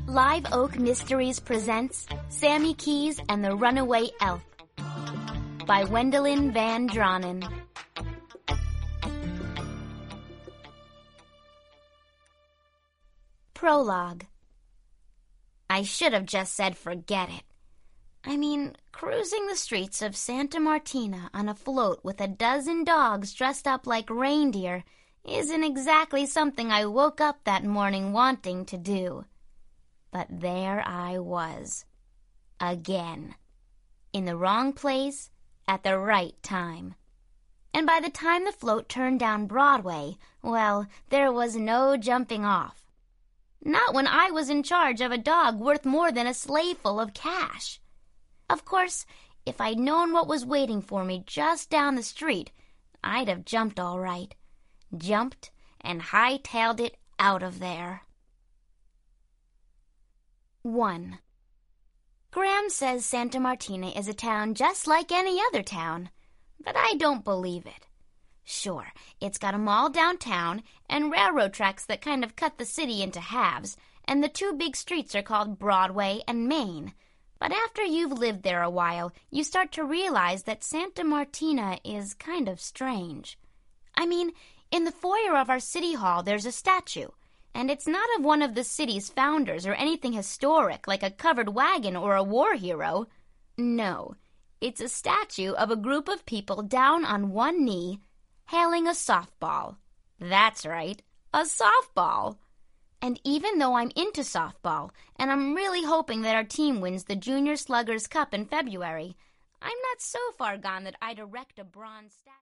Live Oak Mysteries presents Sammy Keys and the Runaway Elf by Wendelin Van Dronen. Prologue. I should have just said forget it. I mean, cruising the streets of Santa Martina on a float with a dozen dogs dressed up like reindeer isn't exactly something I woke up that morning wanting to do. But there I was. Again. In the wrong place, at the right time. And by the time the float turned down Broadway, well, there was no jumping off. Not when I was in charge of a dog worth more than a sleighful of cash. Of course, if I'd known what was waiting for me just down the street, I'd have jumped all right. Jumped and hightailed it out of there. 1. Graham says Santa Martina is a town just like any other town, but I don't believe it. Sure, it's got a mall downtown and railroad tracks that kind of cut the city into halves, and the two big streets are called Broadway and Main. But after you've lived there a while, you start to realize that Santa Martina is kind of strange. I mean, in the foyer of our city hall there's a statue, and it's not of one of the city's founders or anything historic like a covered wagon or a war hero. No, it's a statue of a group of people down on one knee, hailing a softball. That's right, a softball. And even though I'm into softball, and I'm really hoping that our team wins the Junior Sluggers Cup in February, I'm not so far gone that I'd erect a bronze statue.